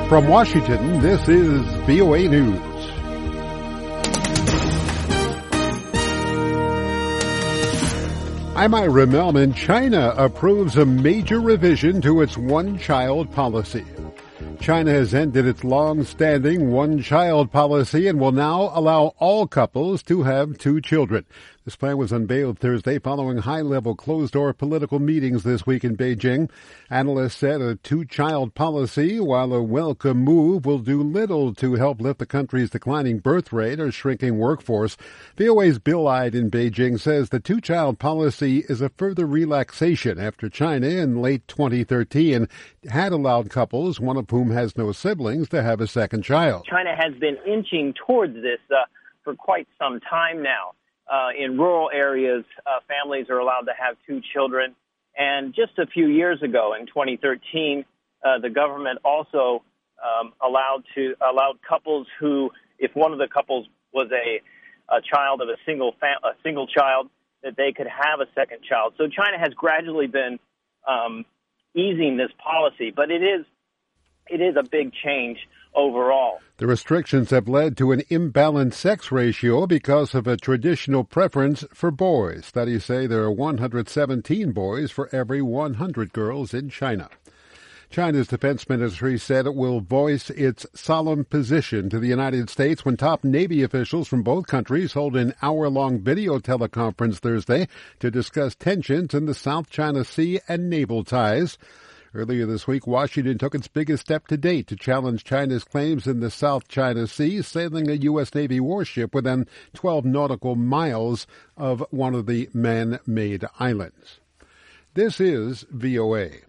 From Washington, this is VOA News. I'm Ira Melman. China approves a major revision to its one-child policy. China has ended its long-standing one-child policy and will now allow all couples to have 2 children. This plan was unveiled Thursday following high-level closed-door political meetings this week in Beijing. Analysts said a 2-child policy, while a welcome move, will do little to help lift the country's declining birth rate or shrinking workforce. VOA's Bill Ide in Beijing says the 2-child policy is a further relaxation after China in late 2013 had allowed couples, one of whom has no siblings, to have a second child. China has been inching towards this for quite some time now. In rural areas, families are allowed to have 2 children. And just a few years ago, in 2013, the government also allowed couples who, if one of the couples was a child of a single child, that they could have a second child. So China has gradually been easing this policy, but it is a big change overall. The restrictions have led to an imbalanced sex ratio because of a traditional preference for boys. Studies say there are 117 boys for every 100 girls in China. China's defense ministry said it will voice its solemn position to the United States when top Navy officials from both countries hold an hour-long video teleconference Thursday to discuss tensions in the South China Sea and naval ties. Earlier this week, Washington took its biggest step to date to challenge China's claims in the South China Sea, sailing a U.S. Navy warship within 12 nautical miles of one of the man-made islands. This is VOA.